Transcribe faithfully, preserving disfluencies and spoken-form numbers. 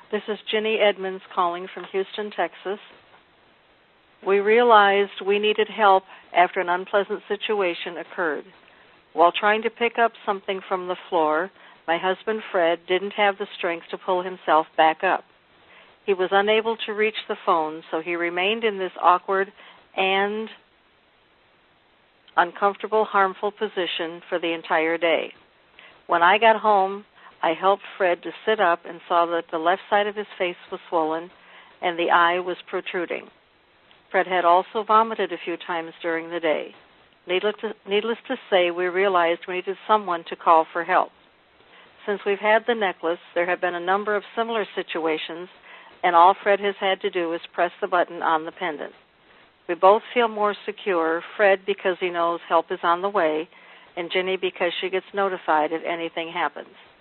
This is Ginny Edmonds calling from Houston, Texas. We realized we needed help after an unpleasant situation occurred. While trying to pick up something from the floor, my husband Fred didn't have the strength to pull himself back up. He was unable to reach the phone, so he remained in this awkward and uncomfortable, harmful position for the entire day. When I got home, I helped Fred to sit up and saw that the left side of his face was swollen and the eye was protruding. Fred had also vomited a few times during the day. Needless to, needless to say, we realized we needed someone to call for help. Since we've had the necklace, there have been a number of similar situations, and all Fred has had to do is press the button on the pendant. We both feel more secure, Fred because he knows help is on the way, and Ginny because she gets notified if anything happens.